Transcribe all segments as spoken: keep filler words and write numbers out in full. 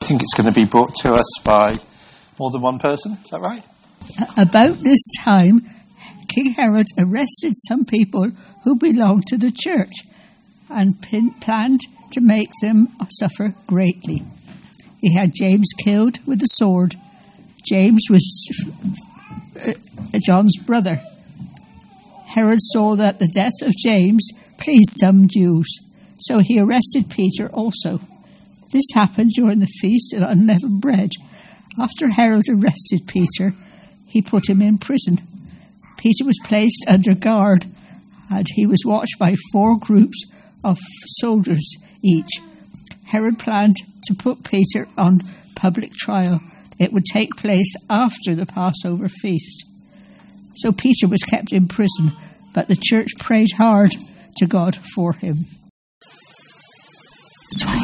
think it's going to be brought to us by more than one person. Is that right? About this time, King Herod arrested some people who belonged to the church and pin- planned to make them suffer greatly. He had James killed with a sword. James was uh, John's brother. Herod saw that the death of James pleased some Jews, so he arrested Peter also. This happened during the Feast of Unleavened Bread. After Herod arrested Peter, he put him in prison. Peter was placed under guard, and he was watched by four groups of soldiers each. Herod planned to put Peter on public trial. It would take place after the Passover feast. So Peter was kept in prison, but the church prayed hard to God for him. Sorry.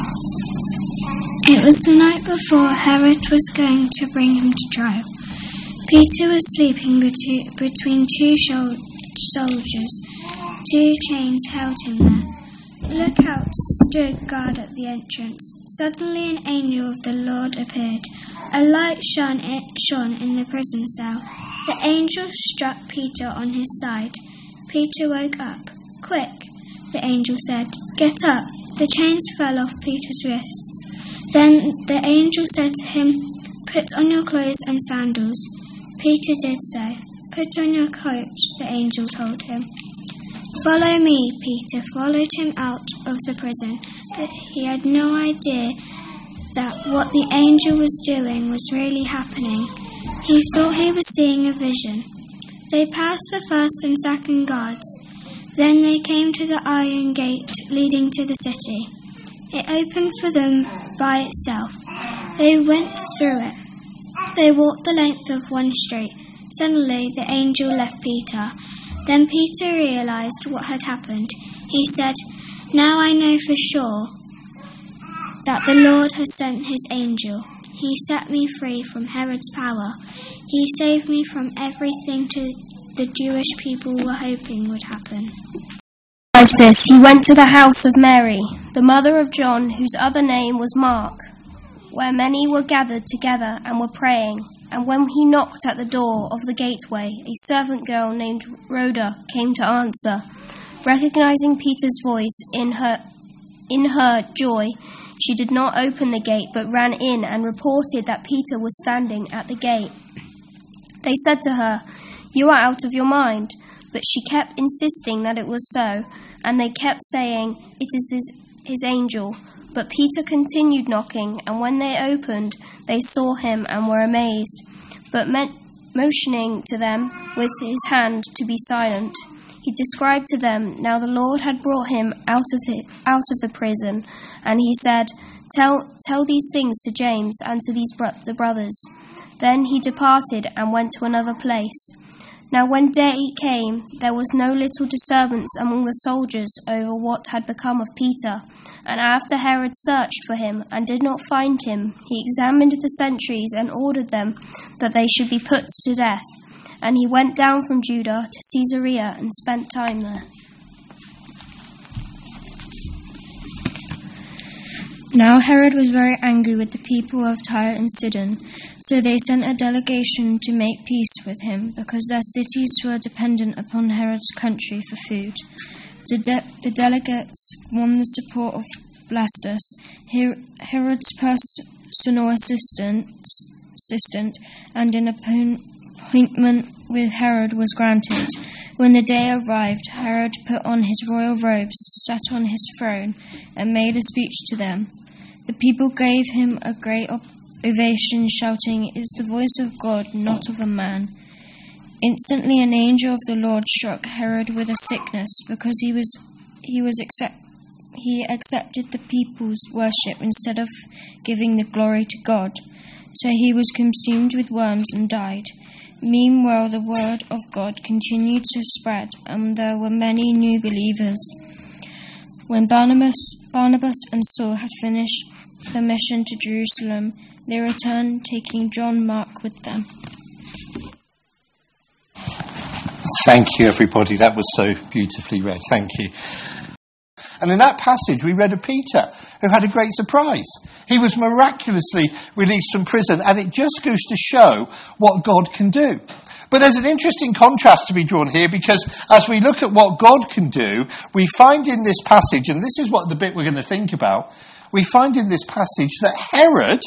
It was the night before Herod was going to bring him to trial. Peter was sleeping betu- between two shol- soldiers. Two chains held him there. Lookouts stood guard at the entrance. Suddenly an angel of the Lord appeared. A light shone, it shone in the prison cell. The angel struck Peter on his side. Peter woke up. "Quick," the angel said. "Get up." The chains fell off Peter's wrists. Then the angel said to him, "Put on your clothes and sandals." Peter did so. "Put on your coat," the angel told him. "Follow me," Peter followed him out of the prison, but he had no idea that what the angel was doing was really happening. He thought he was seeing a vision. They passed the first and second guards. Then they came to the iron gate leading to the city. It opened for them by itself. They went through it. They walked the length of one street. Suddenly the angel left Peter. Then Peter realized what had happened. He said, "Now I know for sure that the Lord has sent his angel. He set me free from Herod's power. He saved me from everything to the Jewish people were hoping would happen." As this, he went to the house of Mary, the mother of John, whose other name was Mark, where many were gathered together and were praying. And when he knocked at the door of the gateway, a servant girl named Rhoda came to answer. Recognizing Peter's voice in her, in her joy, she did not open the gate, but ran in and reported that Peter was standing at the gate. They said to her, "You are out of your mind." But she kept insisting that it was so, and they kept saying, "It is his, his angel." But Peter continued knocking, and when they opened, they saw him and were amazed. But men- motioning to them with his hand to be silent, he described to them now the Lord had brought him out of the, out of the prison, and he said, Tell tell these things to James and to these bro- the brothers." Then he departed and went to another place. Now when day came, there was no little disturbance among the soldiers over what had become of Peter. And after Herod searched for him and did not find him, he examined the sentries and ordered them that they should be put to death. And he went down from Judah to Caesarea and spent time there. Now Herod was very angry with the people of Tyre and Sidon, so they sent a delegation to make peace with him, because their cities were dependent upon Herod's country for food. The, de- the delegates won the support of Blastus, Her- Herod's personal assistant, assistant, and an appointment with Herod was granted. When the day arrived, Herod put on his royal robes, sat on his throne, and made a speech to them. The people gave him a great ovation, shouting, "It is the voice of God, not of a man." Instantly an angel of the Lord struck Herod with a sickness, because he was he was accept, he accepted the people's worship instead of giving the glory to God. So he was consumed with worms and died. Meanwhile the word of God continued to spread, and there were many new believers. When Barnabas, Barnabas and Saul had finished the mission to Jerusalem, they returned, taking John Mark with them. Thank you, everybody. That was so beautifully read. Thank you. And in that passage, we read of Peter, who had a great surprise. He was miraculously released from prison, and it just goes to show what God can do. But there's an interesting contrast to be drawn here, because as we look at what God can do, we find in this passage, and this is what the bit we're going to think about, we find in this passage that Herod,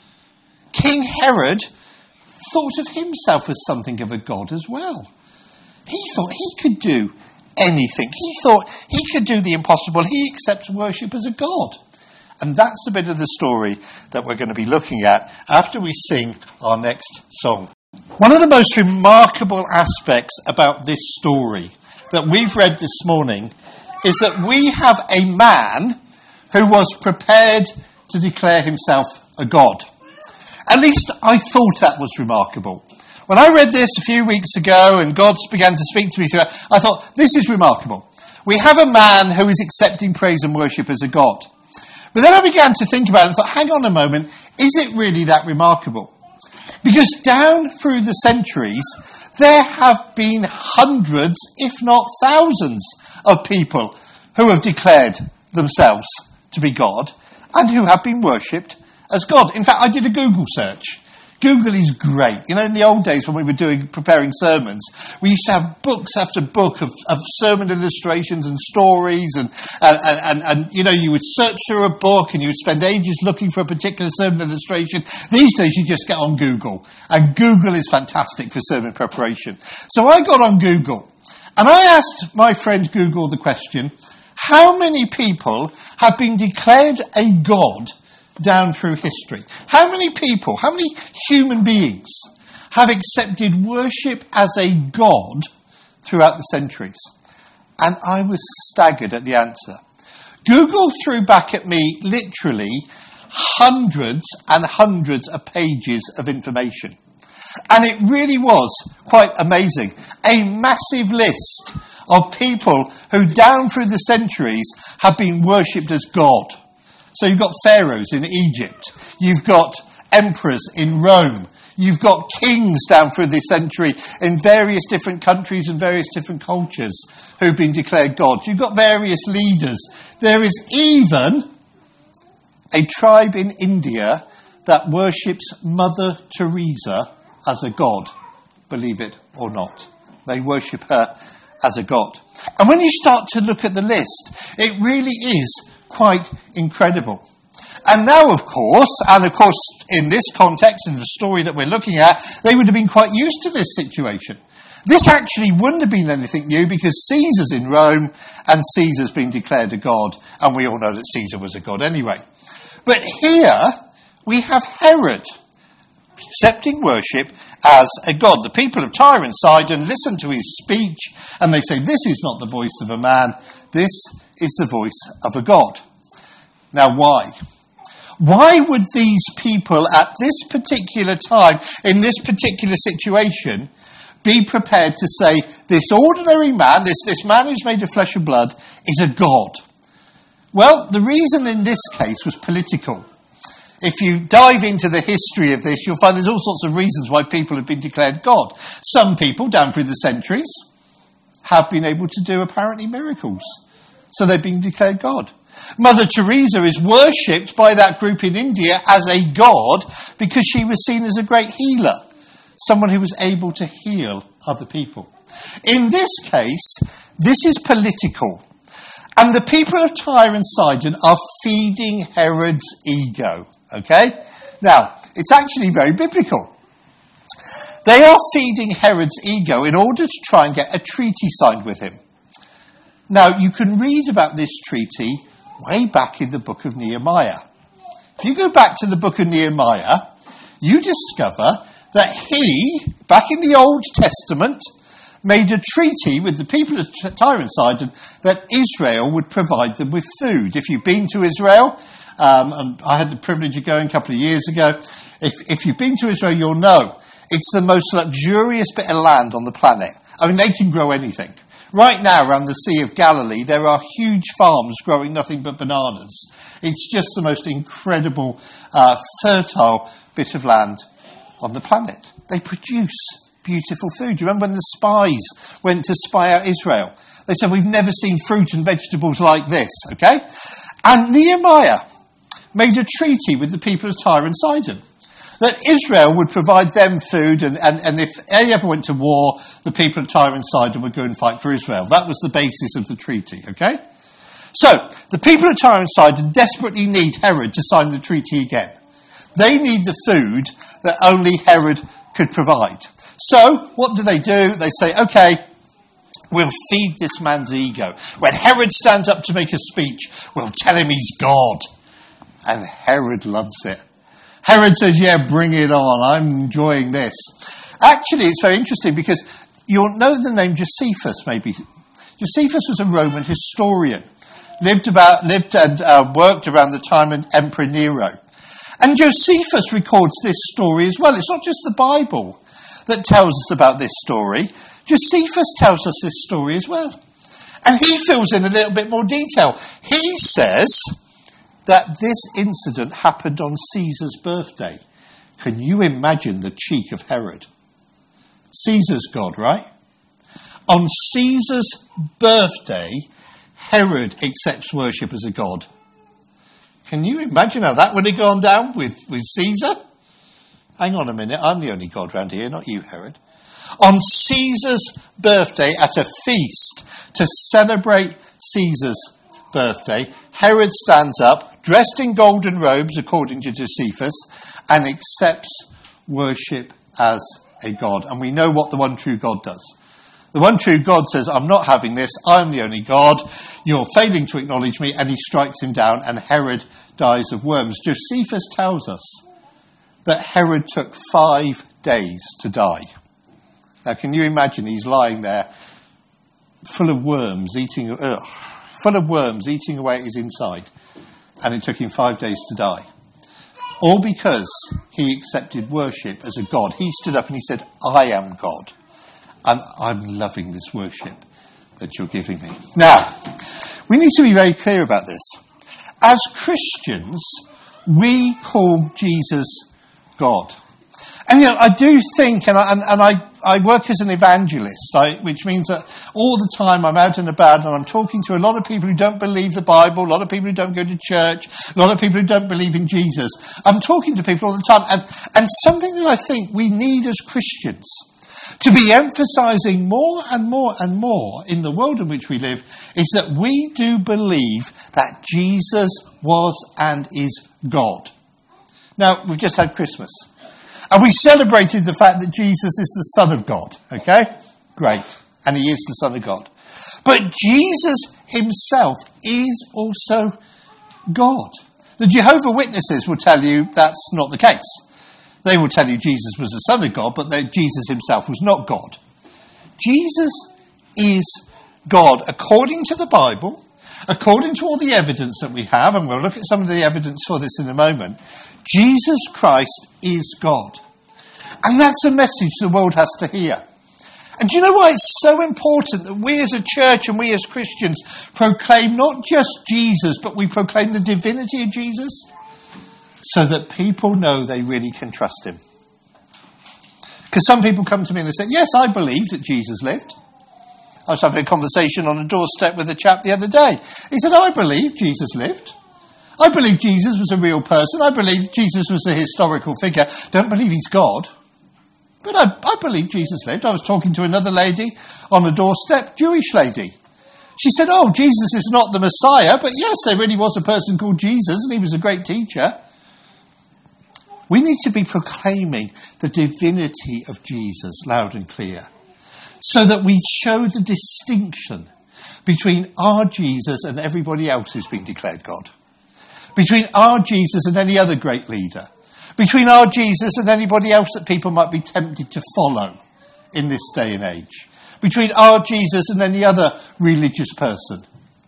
King Herod, thought of himself as something of a god as well. He thought he could do anything. He thought he could do the impossible. He accepts worship as a god. And that's a bit of the story that we're going to be looking at after we sing our next song. One of the most remarkable aspects about this story that we've read this morning is that we have a man who was prepared to declare himself a god. At least I thought that was remarkable. When I read this a few weeks ago and God began to speak to me through it, I thought, this is remarkable. We have a man who is accepting praise and worship as a god. But then I began to think about it and thought, hang on a moment, is it really that remarkable? Because down through the centuries, there have been hundreds, if not thousands, of people who have declared themselves to be God and who have been worshipped as God. In fact, I did a Google search. Google is great. You know, in the old days when we were doing preparing sermons, we used to have books after book of, of sermon illustrations and stories, and and, and and you know, you would search through a book and you would spend ages looking for a particular sermon illustration. These days, you just get on Google, and Google is fantastic for sermon preparation. So I got on Google, and I asked my friend Google the question: how many people have been declared a god down through history? How many people, how many human beings have accepted worship as a god throughout the centuries? And I was staggered at the answer. Google threw back at me literally hundreds and hundreds of pages of information. And it really was quite amazing. A massive list of people who down through the centuries have been worshipped as God. So you've got pharaohs in Egypt, you've got emperors in Rome, you've got kings down through the century in various different countries and various different cultures who've been declared gods. You've got various leaders. There is even a tribe in India that worships Mother Teresa as a god, believe it or not. They worship her as a god. And when you start to look at the list, it really is quite incredible. And now, of course, and of course in this context, in the story that we're looking at, they would have been quite used to this situation. This actually wouldn't have been anything new, because Caesar's in Rome and Caesar's been declared a god, and we all know that Caesar was a god anyway. But here we have Herod accepting worship as a god. The people of Tyre and Sidon listen to his speech and they say, this is not the voice of a man, this is the voice of a god. Now why? Why would these people at this particular time, in this particular situation, be prepared to say, this ordinary man, this, this man who's made of flesh and blood, is a god? Well, the reason in this case was political. If you dive into the history of this, you'll find there's all sorts of reasons why people have been declared God. Some people, down through the centuries, have been able to do apparently miracles. So they've been declared God. Mother Teresa is worshipped by that group in India as a god because she was seen as a great healer. Someone who was able to heal other people. In this case, this is political. And the people of Tyre and Sidon are feeding Herod's ego. Okay? Now, it's actually very biblical. They are feeding Herod's ego in order to try and get a treaty signed with him. Now, you can read about this treaty way back in the book of Nehemiah. If you go back to the book of Nehemiah, you discover that he, back in the Old Testament, made a treaty with the people of Tyre and Sidon that Israel would provide them with food. If you've been to Israel, um, and I had the privilege of going a couple of years ago, if, if you've been to Israel, you'll know it's the most luxurious bit of land on the planet. I mean, they can grow anything. Right now, around the Sea of Galilee, there are huge farms growing nothing but bananas. It's just the most incredible, uh, fertile bit of land on the planet. They produce beautiful food. Do you remember when the spies went to spy out Israel? They They said, we've never seen fruit and vegetables like this, okay? And Nehemiah made a treaty with the people of Tyre and Sidon that Israel would provide them food, and, and, and if they ever went to war, the people of Tyre and Sidon would go and fight for Israel. That was the basis of the treaty, okay? So, the people of Tyre and Sidon desperately need Herod to sign the treaty again. They need the food that only Herod could provide. So, what do they do? They say, okay, we'll feed this man's ego. When Herod stands up to make a speech, we'll tell him he's God. And Herod loves it. Herod says, yeah, bring it on. I'm enjoying this. Actually, it's very interesting because you'll know the name Josephus, maybe. Josephus was a Roman historian. Lived about, lived and uh, worked around the time of Emperor Nero. And Josephus records this story as well. It's not just the Bible that tells us about this story. Josephus tells us this story as well. And he fills in a little bit more detail. He says that this incident happened on Caesar's birthday. Can you imagine the cheek of Herod? Caesar's God, right? On Caesar's birthday, Herod accepts worship as a god. Can you imagine how that would have gone down with, with Caesar? Hang on a minute, I'm the only god round here, not you, Herod. On Caesar's birthday, at a feast to celebrate Caesar's birthday, Herod stands up, dressed in golden robes, according to Josephus, and accepts worship as a god. And we know what the one true God does. The one true God says, I'm not having this, I'm the only God, you're failing to acknowledge me, and he strikes him down, and Herod dies of worms. Josephus tells us that Herod took five days to die. Now, can you imagine he's lying there, full of worms, eating, ugh, full of worms, eating away at his inside, and it took him five days to die. All because he accepted worship as a god. He stood up and he said, I am God. And I'm loving this worship that you're giving me. Now, we need to be very clear about this. As Christians, we call Jesus God. And, you know, I do think, and I, and, and I, I work as an evangelist, I, which means that all the time I'm out and about and I'm talking to a lot of people who don't believe the Bible, a lot of people who don't go to church, a lot of people who don't believe in Jesus. I'm talking to people all the time. And, and something that I think we need as Christians to be emphasizing more and more and more in the world in which we live is that we do believe that Jesus was and is God. Now, we've just had Christmas. And we celebrated the fact that Jesus is the Son of God. Okay? Great. And he is the Son of God. But Jesus himself is also God. The Jehovah's Witnesses will tell you that's not the case. They will tell you Jesus was the Son of God, but that Jesus himself was not God. Jesus is God according to the Bible, according to all the evidence that we have, and we'll look at some of the evidence for this in a moment. Jesus Christ is God. And that's a message the world has to hear. And do you know why it's so important that we as a church and we as Christians proclaim not just Jesus, but we proclaim the divinity of Jesus? So that people know they really can trust him. Because some people come to me and they say, yes, I believe that Jesus lived. I was having a conversation on a doorstep with a chap the other day. He said, oh, I believe Jesus lived. I believe Jesus was a real person. I believe Jesus was a historical figure. Don't believe he's God. But I, I believe Jesus lived. I was talking to another lady on a doorstep, Jewish lady. She said, oh, Jesus is not the Messiah, but yes, there really was a person called Jesus and he was a great teacher. We need to be proclaiming the divinity of Jesus loud and clear so that we show the distinction between our Jesus and everybody else who's been declared God, between our Jesus and any other great leader, between our Jesus and anybody else that people might be tempted to follow in this day and age, between our Jesus and any other religious person.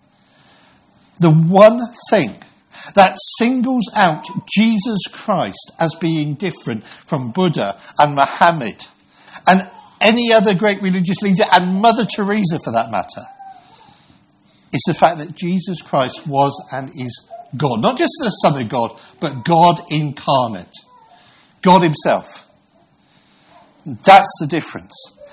The one thing that singles out Jesus Christ as being different from Buddha and Muhammad and any other great religious leader, and Mother Teresa for that matter, is the fact that Jesus Christ was and is God. Not just the Son of God, but God incarnate. God himself. That's the difference.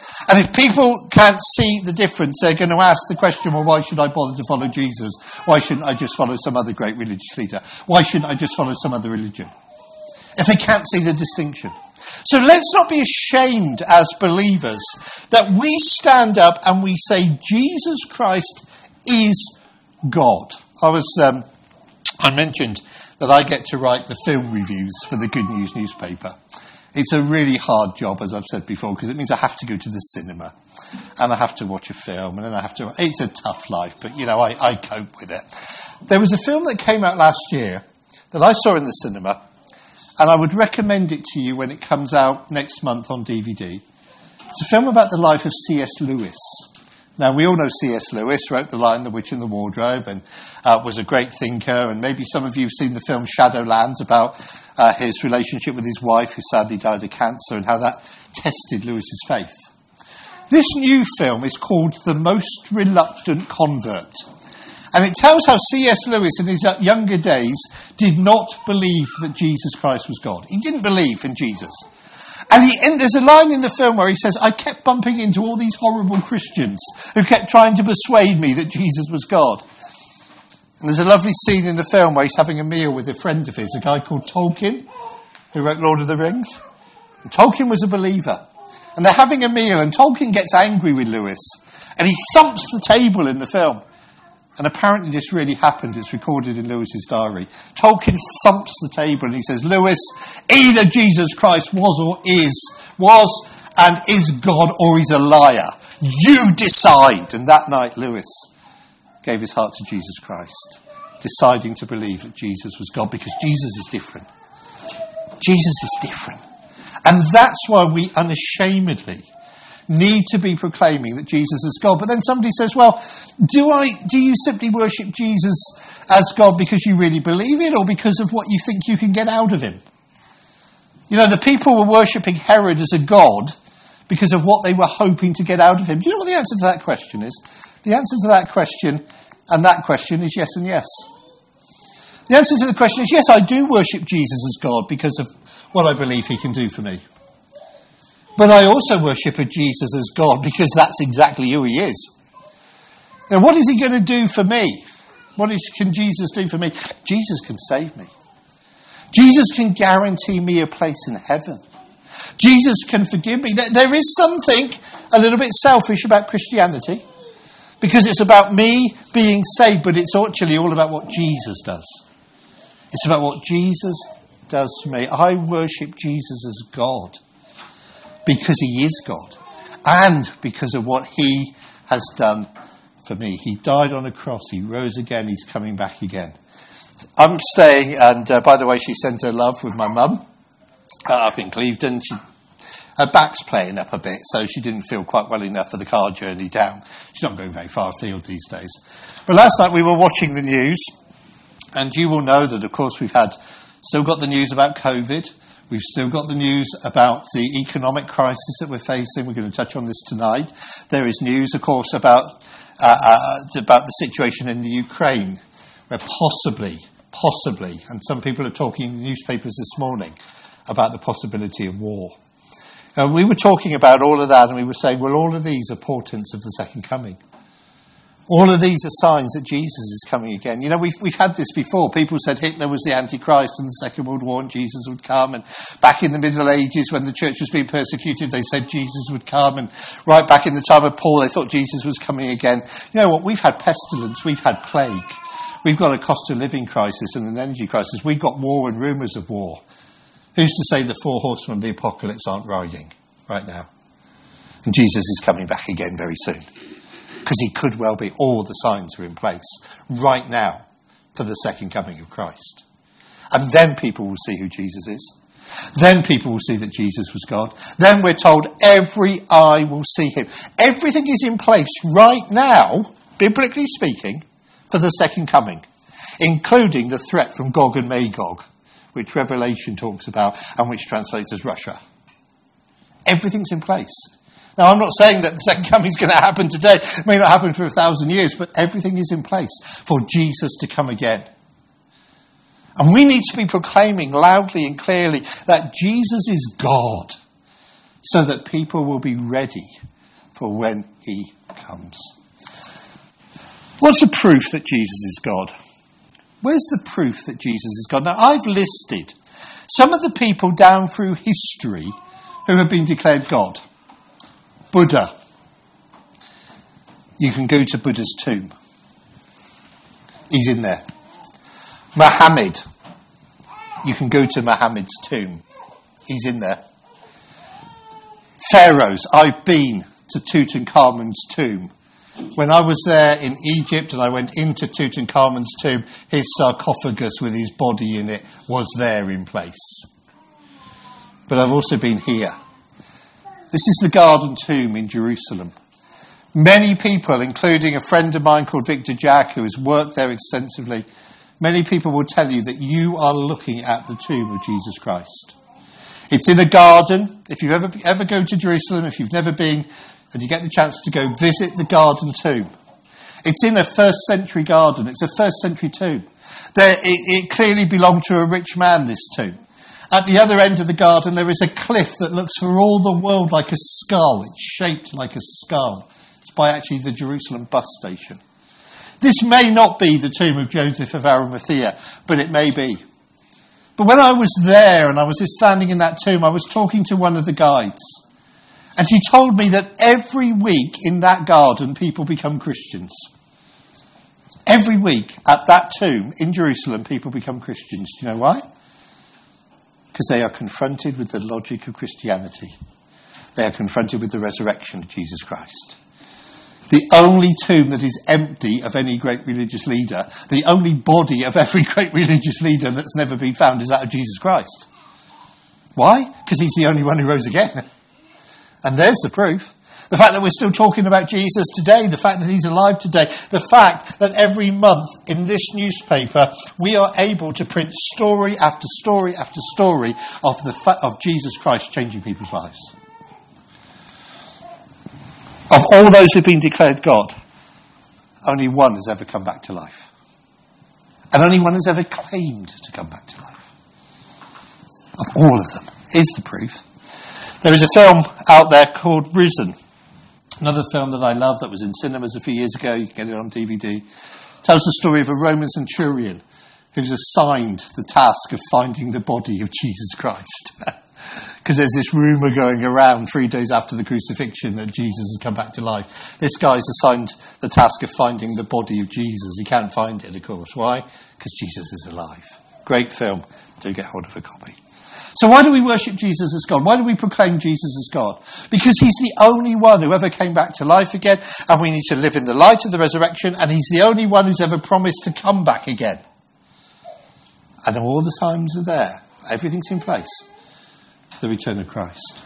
And if people can't see the difference, they're going to ask the question, well, why should I bother to follow Jesus? Why shouldn't I just follow some other great religious leader? Why shouldn't I just follow some other religion? If they can't see the distinction. So let's not be ashamed as believers that we stand up and we say Jesus Christ is God. I was, um, I mentioned that I get to write the film reviews for the Good News newspaper. It's a really hard job, as I've said before, because it means I have to go to the cinema and I have to watch a film and then I have to... It's a tough life, but, you know, I, I cope with it. There was a film that came out last year that I saw in the cinema, and I would recommend it to you when it comes out next month on D V D. It's a film about the life of C S Lewis. Now, we all know C S Lewis wrote The Lion, the Witch and the Wardrobe and uh, was a great thinker, and maybe some of you have seen the film Shadowlands about uh, his relationship with his wife, who sadly died of cancer, and how that tested Lewis's faith. This new film is called The Most Reluctant Convert, and it tells how C S Lewis in his younger days did not believe that Jesus Christ was God. He didn't believe in Jesus. And, he, and there's a line in the film where he says, I kept bumping into all these horrible Christians who kept trying to persuade me that Jesus was God. And there's a lovely scene in the film where he's having a meal with a friend of his, a guy called Tolkien, who wrote Lord of the Rings. And Tolkien was a believer. And they're having a meal, and Tolkien gets angry with Lewis. And he thumps the table in the film. And apparently this really happened. It's recorded in Lewis's diary. Tolkien thumps the table and he says, Lewis, either Jesus Christ was or is, was and is God, or he's a liar. You decide. And that night Lewis gave his heart to Jesus Christ, deciding to believe that Jesus was God, because Jesus is different. Jesus is different. And that's why we unashamedly need to be proclaiming that Jesus is God. But then somebody says, well, do I? Do you simply worship Jesus as God because you really believe it, or because of what you think you can get out of him? You know, the people were worshipping Herod as a god because of what they were hoping to get out of him. Do you know what the answer to that question is? The answer to that question and that question is yes and yes. The answer to the question is yes, I do worship Jesus as God because of what I believe he can do for me. But I also worship a Jesus as God because that's exactly who he is. Now, what is he going to do for me? What is, can Jesus do for me? Jesus can save me. Jesus can guarantee me a place in heaven. Jesus can forgive me. There is something a little bit selfish about Christianity, because it's about me being saved, but it's actually all about what Jesus does. It's about what Jesus does for me. I worship Jesus as God because he is God, and because of what he has done for me. He died on a cross, he rose again, he's coming back again. I'm staying, and uh, by the way, she sent her love with my mum uh, up in Clevedon. She, her back's playing up a bit, so she didn't feel quite well enough for the car journey down. She's not going very far afield these days. But last night we were watching the news, and you will know that, of course, we've had still got the news about COVID. We've still got the news about the economic crisis that we're facing. We're going to touch on this tonight. There is news, of course, about uh, uh, about the situation in the Ukraine, where possibly, possibly, and some people are talking in the newspapers this morning about the possibility of war. Uh, we were talking about all of that, and we were saying, well, all of these are portents of the second coming. All of these are signs that Jesus is coming again. You know, we've we've had this before. People said Hitler was the Antichrist in the Second World War and Jesus would come. And back in the Middle Ages, when the church was being persecuted, they said Jesus would come. And right back in the time of Paul, they thought Jesus was coming again. You know what? We've had pestilence. We've had plague. We've got a cost of living crisis and an energy crisis. We've got war and rumours of war. Who's to say the four horsemen of the apocalypse aren't riding right now? And Jesus is coming back again very soon. Because he could well be. All the signs are in place right now for the second coming of Christ. And then people will see who Jesus is. Then people will see that Jesus was God. Then we're told every eye will see him. Everything is in place right now, biblically speaking, for the second coming, including the threat from Gog and Magog, which Revelation talks about and which translates as Russia. Everything's in place. Now, I'm not saying that the second coming is going to happen today. It may not happen for a thousand years, but everything is in place for Jesus to come again. And we need to be proclaiming loudly and clearly that Jesus is God, so that people will be ready for when he comes. What's the proof that Jesus is God? Where's the proof that Jesus is God? Now, I've listed some of the people down through history who have been declared God. Buddha. You can go to Buddha's tomb. He's in there. Muhammad. You can go to Muhammad's tomb. He's in there. Pharaohs. I've been to Tutankhamun's tomb. When I was there in Egypt and I went into Tutankhamun's tomb, his sarcophagus with his body in it was there in place. But I've also been here. This is the Garden Tomb in Jerusalem. Many people, including a friend of mine called Victor Jack, who has worked there extensively, many people will tell you that you are looking at the tomb of Jesus Christ. It's in a garden. If you ever ever go to Jerusalem, if you've never been, and you get the chance to go visit the Garden Tomb, it's in a first century garden. It's a first century tomb. There, it, it clearly belonged to a rich man, this tomb. At the other end of the garden, there is a cliff that looks for all the world like a skull. It's shaped like a skull. It's by actually the Jerusalem bus station. This may not be the tomb of Joseph of Arimathea, but it may be. But when I was there and I was standing in that tomb, I was talking to one of the guides. And he told me that every week in that garden, people become Christians. Every week at that tomb in Jerusalem, people become Christians. Do you know why? Because they are confronted with the logic of Christianity. They are confronted with the resurrection of Jesus Christ. The only tomb that is empty of any great religious leader, the only body of every great religious leader that's never been found is that of Jesus Christ. Why? Because he's the only one who rose again. And there's the proof. The fact that we're still talking about Jesus today, the fact that he's alive today, the fact that every month in this newspaper we are able to print story after story after story of the fa- of Jesus Christ changing people's lives. Of all those who've been declared God, only one has ever come back to life. And only one has ever claimed to come back to life. Of all of them. Here's the proof. There is a film out there called Risen. Another film that I love that was in cinemas a few years ago. You can get it on D V D. Tells the story of a Roman centurion who's assigned the task of finding the body of Jesus Christ. Because there's this rumour going around three days after the crucifixion that Jesus has come back to life. This guy's assigned the task of finding the body of Jesus. He can't find it, of course. Why? Because Jesus is alive. Great film. Do get hold of a copy. So why do we worship Jesus as God? Why do we proclaim Jesus as God? Because he's the only one who ever came back to life again, and we need to live in the light of the resurrection, and he's the only one who's ever promised to come back again. And all the signs are there. Everything's in place for the return of Christ.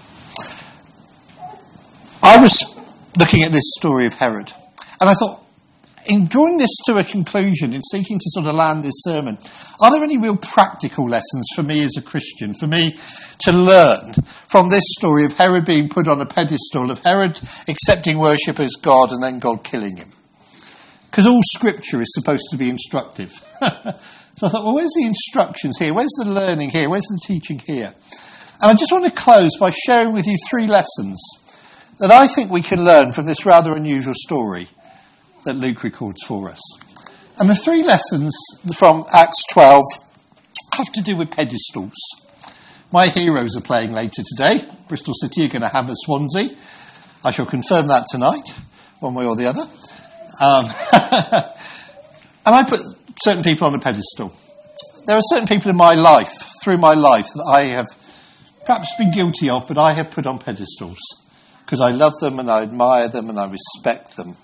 I was looking at this story of Herod, and I thought, in drawing this to a conclusion, in seeking to sort of land this sermon, are there any real practical lessons for me as a Christian, for me to learn from this story of Herod being put on a pedestal, of Herod accepting worship as God and then God killing him? Because all scripture is supposed to be instructive. So I thought, well, where's the instructions here? Where's the learning here? Where's the teaching here? And I just want to close by sharing with you three lessons that I think we can learn from this rather unusual story that Luke records for us. And the three lessons from Acts twelve have to do with pedestals. My heroes are playing later today. Bristol City are going to hammer Swansea. I shall confirm that tonight, one way or the other. Um, and I put certain people on a pedestal. There are certain people in my life, through my life, that I have perhaps been guilty of, but I have put on pedestals because I love them and I admire them and I respect them.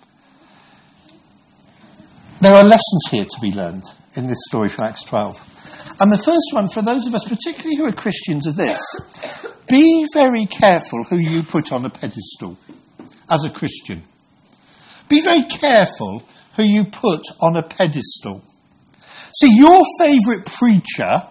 There are lessons here to be learned in this story from Acts twelve. And the first one, for those of us, particularly who are Christians, is this. Be very careful who you put on a pedestal as a Christian. Be very careful who you put on a pedestal. See, your favourite preacher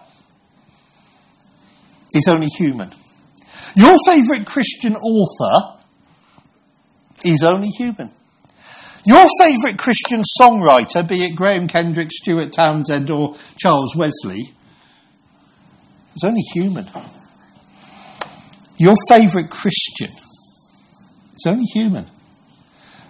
is only human. Your favourite Christian author is only human. Your favourite Christian songwriter, be it Graham Kendrick, Stuart Townsend or Charles Wesley, is only human. Your favourite Christian is only human.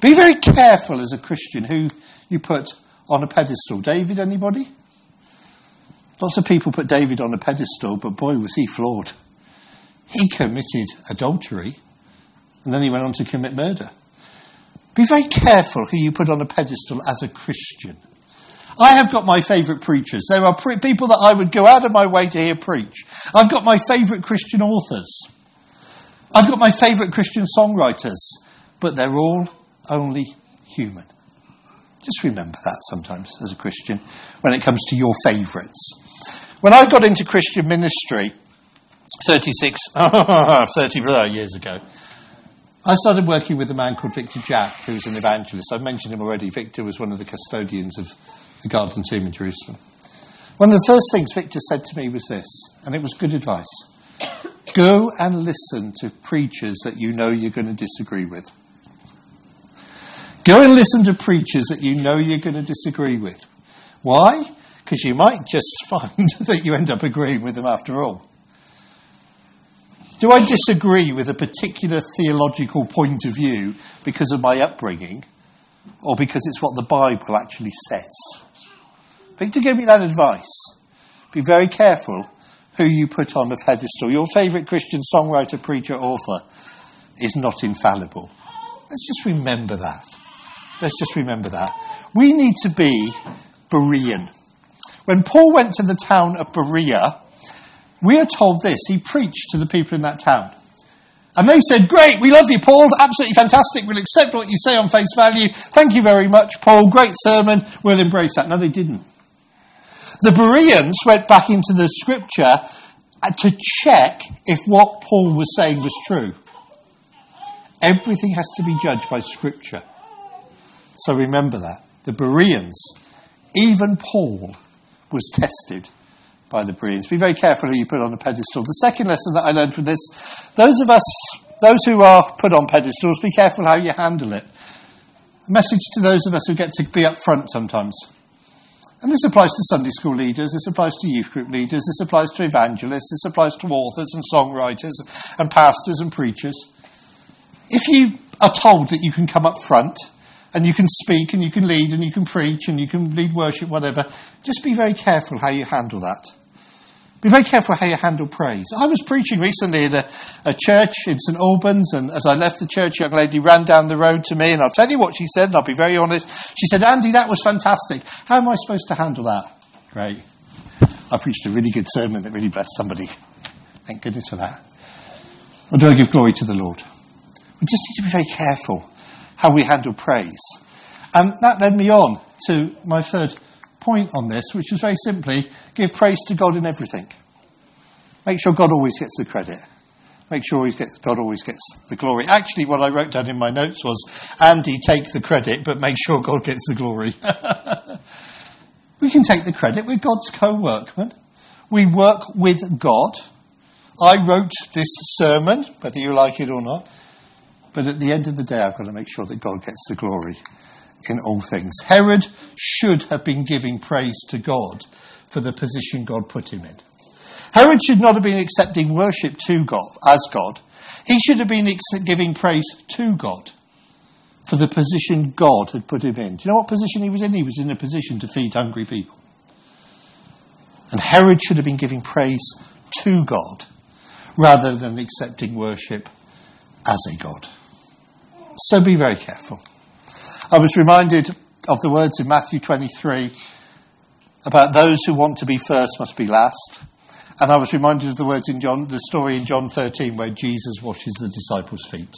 Be very careful as a Christian who you put on a pedestal. David, anybody? Lots of people put David on a pedestal, but boy, was he flawed. He committed adultery, and then he went on to commit murder. Be very careful who you put on a pedestal as a Christian. I have got my favourite preachers. There are pre- people that I would go out of my way to hear preach. I've got my favourite Christian authors. I've got my favourite Christian songwriters. But they're all only human. Just remember that sometimes as a Christian when it comes to your favourites. When I got into Christian ministry thirty-six, thirty years ago, I started working with a man called Victor Jack, who's an evangelist. I've mentioned him already. Victor was one of the custodians of the Garden Tomb in Jerusalem. One of the first things Victor said to me was this, and it was good advice. Go and listen to preachers that you know you're going to disagree with. Go and listen to preachers that you know you're going to disagree with. Why? Because you might just find that you end up agreeing with them after all. Do I disagree with a particular theological point of view because of my upbringing, or because it's what the Bible actually says? Victor gave me that advice. Be very careful who you put on a pedestal. Your favourite Christian songwriter, preacher, author is not infallible. Let's just remember that. Let's just remember that. We need to be Berean. When Paul went to the town of Berea, we are told this. He preached to the people in that town. And they said, great, we love you, Paul. Absolutely fantastic. We'll accept what you say on face value. Thank you very much, Paul. Great sermon. We'll embrace that. No, they didn't. The Bereans went back into the scripture to check if what Paul was saying was true. Everything has to be judged by scripture. So remember that. The Bereans, even Paul, was tested by the Bereans. Be very careful who you put on a pedestal. The second lesson that I learned from this, those of us, those who are put on pedestals, be careful how you handle it. A message to those of us who get to be up front sometimes. And this applies to Sunday school leaders, this applies to youth group leaders, this applies to evangelists, this applies to authors and songwriters and pastors and preachers. If you are told that you can come up front and you can speak and you can lead and you can preach and you can lead worship, whatever, just be very careful how you handle that. Be very careful how you handle praise. I was preaching recently at a, a church in St Albans, and as I left the church, a young lady ran down the road to me, and I'll tell you what she said, and I'll be very honest. She said, Andy, that was fantastic. How am I supposed to handle that? Great. I preached a really good sermon that really blessed somebody. Thank goodness for that. Or do I give glory to the Lord? We just need to be very careful how we handle praise. And that led me on to my third point on this, which was very simply, give praise to God in everything. Make sure God always gets the credit. Make sure he gets, God always gets the glory. Actually, what I wrote down in my notes was, Andy, take the credit, but make sure God gets the glory. We can take the credit. We're God's co-workman. We work with God. I wrote this sermon, whether you like it or not. But at the end of the day, I've got to make sure that God gets the glory in all things. Herod should have been giving praise to God for the position God put him in. Herod should not have been accepting worship to God as God. He should have been ex- giving praise to God for the position God had put him in. Do you know what position he was in? He was in a position to feed hungry people. And Herod should have been giving praise to God rather than accepting worship as a God. So be very careful. I was reminded of the words in Matthew twenty-three about those who want to be first must be last. And I was reminded of the words in John, the story in John thirteen where Jesus washes the disciples' feet.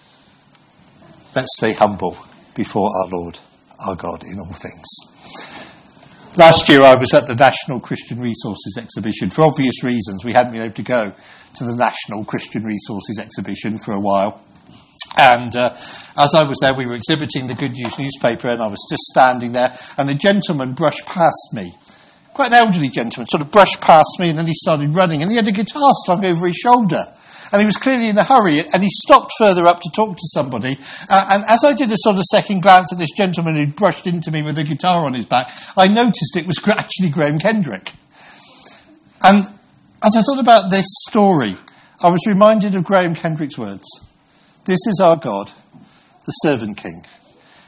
Let's stay humble before our Lord, our God, in all things. Last year I was at the National Christian Resources Exhibition. For obvious reasons, we hadn't been able to go to the National Christian Resources Exhibition for a while. And uh, as I was there, we were exhibiting the Good News newspaper, and I was just standing there, and a gentleman brushed past me. Quite an elderly gentleman, sort of brushed past me, and then he started running, and he had a guitar slung over his shoulder. And he was clearly in a hurry, and he stopped further up to talk to somebody. Uh, and as I did a sort of second glance at this gentleman who'd brushed into me with a guitar on his back, I noticed it was actually Graham Kendrick. And as I thought about this story, I was reminded of Graham Kendrick's words. This is our God, the servant king.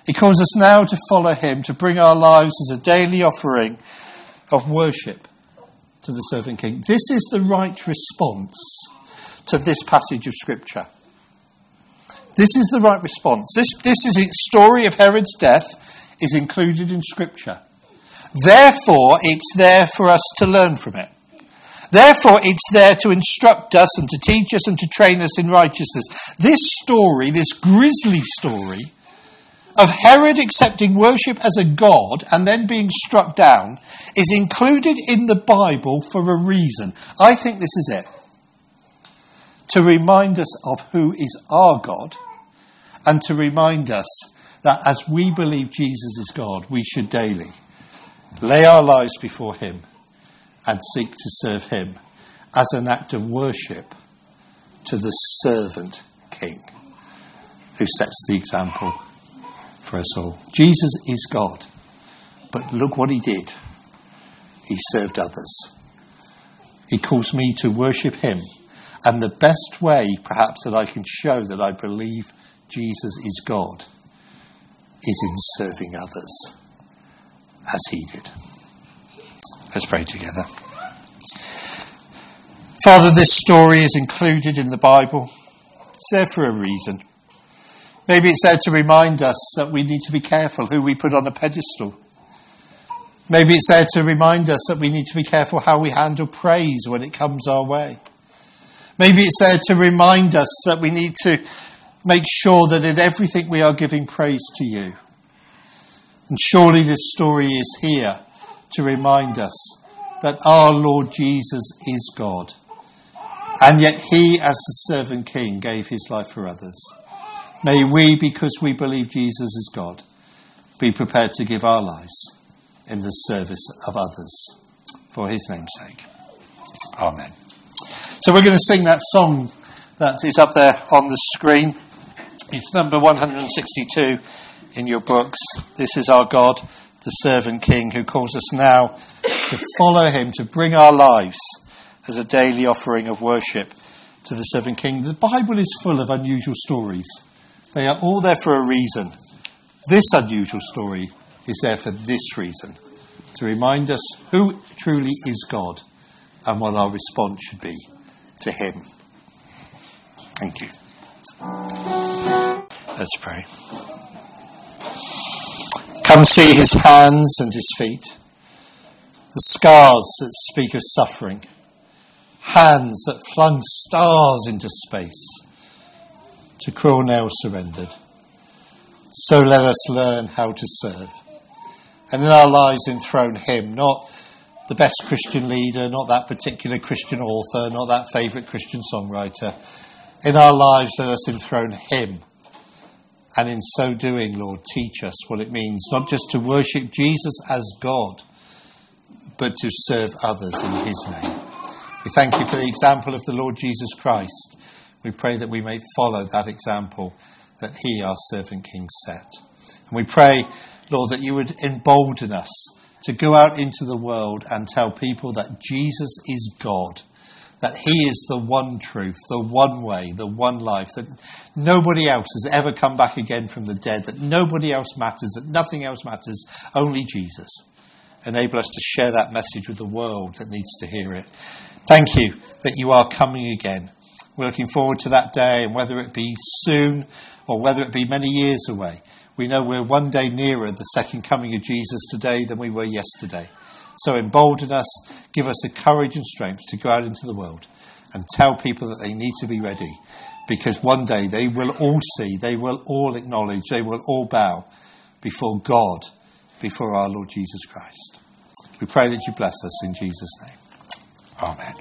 He calls us now to follow him, to bring our lives as a daily offering of worship to the servant king. This is the right response to this passage of Scripture. This is the right response. This, this is the story of Herod's death is included in Scripture. Therefore, it's there for us to learn from it. Therefore, it's there to instruct us and to teach us and to train us in righteousness. This story, this grisly story of Herod accepting worship as a god and then being struck down is included in the Bible for a reason. I think this is it. To remind us of who is our God and to remind us that as we believe Jesus is God, we should daily lay our lives before him and seek to serve him as an act of worship to the servant king who sets the example for us all. Jesus is God, but look what he did. He served others. He calls me to worship him, and the best way perhaps that I can show that I believe Jesus is God is in serving others as he did. Let's pray together. Father, this story is included in the Bible. It's there for a reason. Maybe it's there to remind us that we need to be careful who we put on a pedestal. Maybe it's there to remind us that we need to be careful how we handle praise when it comes our way. Maybe it's there to remind us that we need to make sure that in everything we are giving praise to you. And surely this story is here to remind us that our Lord Jesus is God. And yet he, as the servant king, gave his life for others. May we, because we believe Jesus is God, be prepared to give our lives in the service of others for his name's sake. Amen. So we're going to sing that song that is up there on the screen. It's number one hundred sixty-two in your books. This is our God, the servant king, who calls us now to follow him, to bring our lives as a daily offering of worship to the servant king. The Bible is full of unusual stories. They are all there for a reason. This unusual story is there for this reason, to remind us who truly is God and what our response should be to him. Thank you. Let's pray. Come see his hands and his feet, the scars that speak of suffering, hands that flung stars into space, to cruel nails surrendered. So let us learn how to serve, and in our lives enthrone him, not the best Christian leader, not that particular Christian author, not that favourite Christian songwriter. In our lives, let us enthrone him. And in so doing, Lord, teach us what it means not just to worship Jesus as God, but to serve others in his name. We thank you for the example of the Lord Jesus Christ. We pray that we may follow that example that he, our servant king, set. And we pray, Lord, that you would embolden us to go out into the world and tell people that Jesus is God, that he is the one truth, the one way, the one life, that nobody else has ever come back again from the dead, that nobody else matters, that nothing else matters, only Jesus. Enable us to share that message with the world that needs to hear it. Thank you that you are coming again. We're looking forward to that day, and whether it be soon or whether it be many years away, we know we're one day nearer the second coming of Jesus today than we were yesterday. So embolden us, give us the courage and strength to go out into the world and tell people that they need to be ready, because one day they will all see, they will all acknowledge, they will all bow before God, before our Lord Jesus Christ. We pray that you bless us in Jesus' name. Amen.